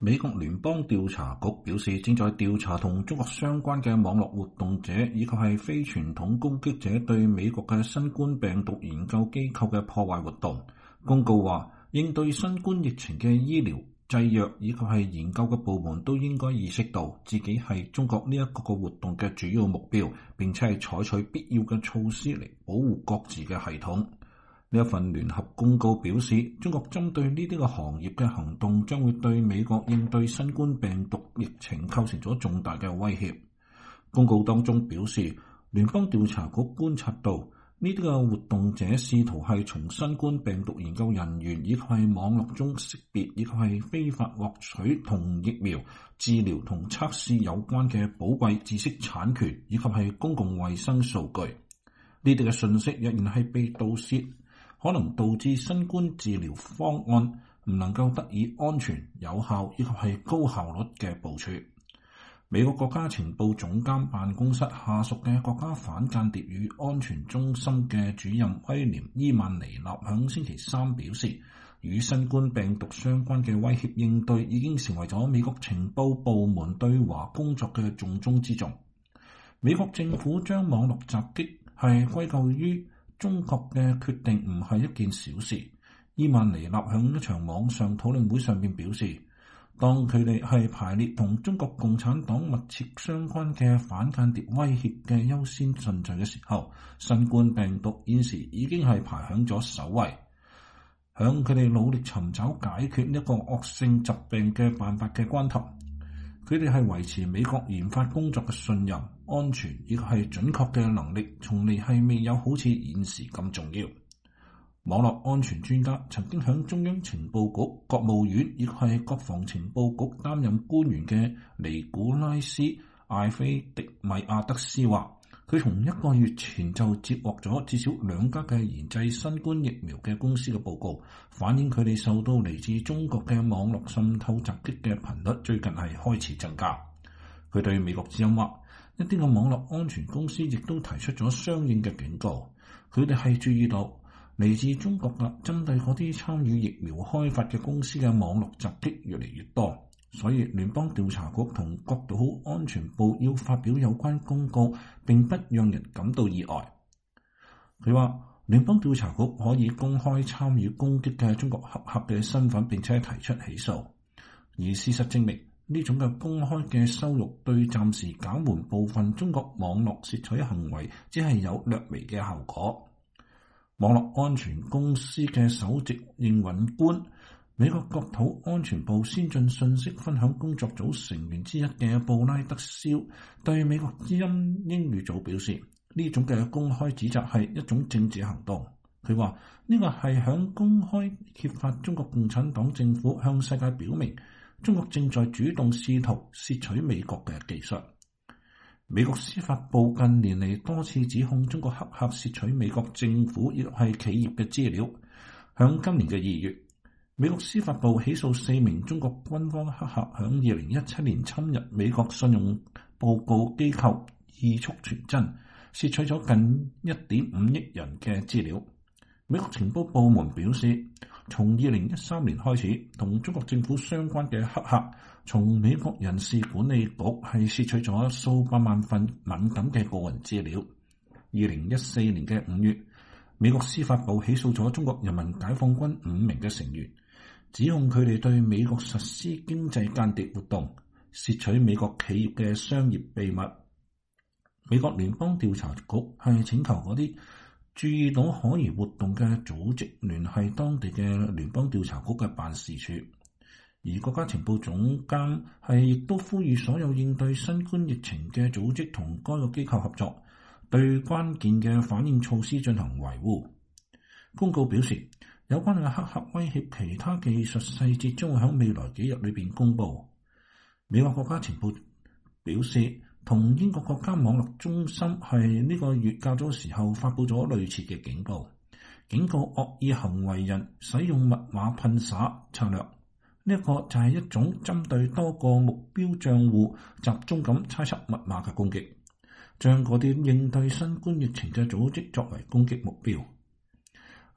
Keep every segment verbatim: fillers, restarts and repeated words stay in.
美國聯邦調查局表示，正在調查同中國相關嘅網絡活動者以及係非傳統攻擊者對美國嘅新冠病毒研究機構嘅破壞活動。公告話，應對新冠疫情嘅醫療、製藥以及係研究嘅部門都應該意識到自己係中國呢一個個活動嘅主要目標，並且係採取必要嘅措施嚟保護各自嘅系統。呢一份聯合公告表示，中國針對呢啲個行業嘅行動將會對美國應對新冠病毒疫情構成咗重大嘅威脅。公告當中表示，聯邦調查局觀察到呢啲個活動者試圖係從新冠病毒研究人員以及係網絡中識別以及係非法獲取同疫苗、治療同測試有關嘅寶貴知識產權以及係公共衛生數據。呢啲嘅信息若然係被盜竊，可能導致新冠治療方案唔能夠得以安全、有效以及係高效率嘅部署。美國國家情報總監辦公室下屬嘅國家反間諜與安全中心嘅主任威廉伊曼尼納響星期三表示，與新冠病毒相關嘅威脅應對已經成為咗美國情報部門對華工作嘅重中之重。美國政府將網絡襲擊係歸咎於中國嘅決定唔係一件小事。伊曼尼納喺一場網上討論會上面表示，當佢哋係排列同中國共產黨密切相關嘅反間諜威脅嘅優先順序嘅時候，新冠病毒現時已經係排響咗首位。響佢哋努力尋找解決呢一個惡性疾病嘅辦法嘅關頭，佢哋係維持美國研發工作嘅信任、安全亦係準確嘅能力，從嚟係未有好似現時咁重要。網絡安全專家曾經響中央情報局、國務院亦係國防情報局擔任官員嘅尼古拉斯·艾菲迪米亞德斯話，佢從一個月前就接獲咗至少兩家嘅研製新冠疫苗嘅公司嘅報告，反映佢哋受到嚟自中國嘅網絡滲透襲擊嘅頻率最近係開始增加。佢對美國之音話，一啲嘅網絡安全公司亦都提出咗相應嘅警告，佢哋係注意到嚟自中國嘅針對嗰啲參與疫苗開發嘅公司嘅網絡襲擊越嚟越多，所以聯邦調查局同國土安全部要發表有關公告，並不讓人感到意外。佢話，聯邦調查局可以公開參與攻擊嘅中國黑客嘅身份，並且提出起訴。而事實證明，呢種嘅公開嘅羞辱對暫時減緩部分中國網絡竊取行為，只係有略微嘅效果。網絡安全公司嘅首席營運官、美國國土安全部先進信息分享工作組成員之一嘅布拉德肖對美國之音英語組表示，呢種嘅公開指責係一種政治行動。佢話呢個係響公開揭發中國共產黨政府向世界表明，中國正在主動試圖竊取美國嘅技術。美國司法部近年嚟多次指控中國黑客竊取美國政府亦係企業嘅資料。響今年嘅二月，美國司法部起訴四名中國軍方黑客響二零一七年侵入美國信用報告機構易速傳真，竊取咗近一點五億人嘅資料。美國情報部門表示，從二零一三年開始，同中國政府相關嘅黑客從美國人事管理局係竊取咗數百萬份敏感嘅個人資料。二零一四年嘅五月，美國司法部起訴咗中國人民解放軍五名嘅成員，指控佢哋對美國實施經濟間諜活動，竊取美國企業嘅商業秘密。美國聯邦調查局係請求嗰啲注意到可疑活動嘅組織聯繫當地嘅聯邦調查局嘅辦事處，而國家情報總監係亦都呼籲所有應對新冠疫情嘅組織同該個機構合作，對關鍵嘅反應措施進行維護。公告表示，有關嘅黑客威脅其他技術細節將會喺未來幾日裏邊公佈。美國國家情報表示，同英國國家網絡中心係呢個月較早時候發佈咗類似嘅警告，警告惡意行為人使用密碼噴灑策略。呢、這、一個就係一種針對多個目標帳戶集中咁猜測密碼嘅攻擊，將嗰啲應對新冠疫情嘅組織作為攻擊目標。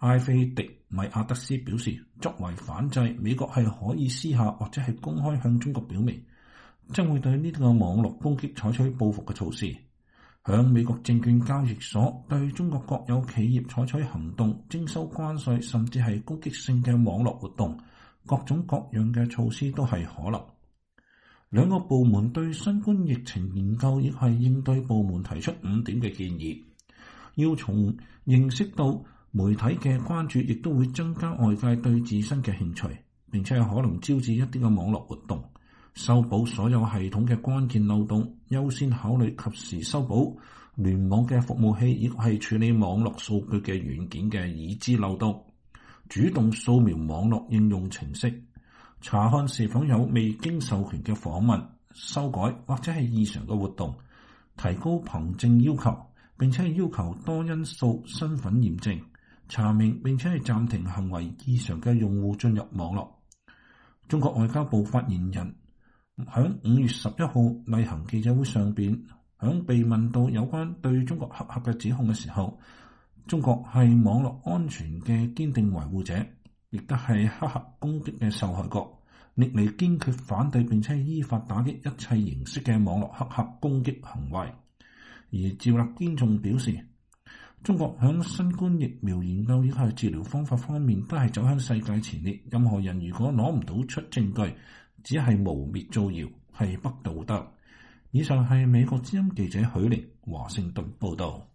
埃菲迪米亞德斯表示，作為反制，美國係可以私下或者係公開向中國表明，將會對呢啲個網絡攻擊採取報復嘅措施。響美國證券交易所對中國國有企業採取行動，徵收關稅，甚至係攻擊性嘅網絡活動，各種各樣嘅措施都係可能。兩個部門對新冠疫情研究亦係應對部門提出五點嘅建議，要從認識到媒體嘅關注，亦都會增加外界對自身嘅興趣，並且係可能招致一啲嘅網絡活動。修補所有系統嘅關鍵漏洞，優先考慮及時修補聯網嘅服務器，亦係處理網絡數據嘅軟件嘅已知漏洞。主動掃描網絡應用程式，查看是否有未經授權嘅訪問、修改或者係異常嘅活動，提高憑證要求，並且係要求多因素身份驗證，查明並且係暫停行為異常嘅用戶進入網絡。中國外交部發言人響五月十一號例行記者會上邊，響被問到有關對中國黑客嘅指控嘅時候，中國係網絡安全嘅堅定維護者，亦都係黑客攻擊嘅受害國，歷嚟堅決反對並且依法打擊一切形式嘅網絡黑客攻擊行為。而趙立堅仲表示，中國響新冠疫苗研究以及治療方法方面都係走向世界前列，任何人如果攞唔到出證據，只係誣衊造謠，係不道德。以上係美國之音記者許玲華盛頓報道。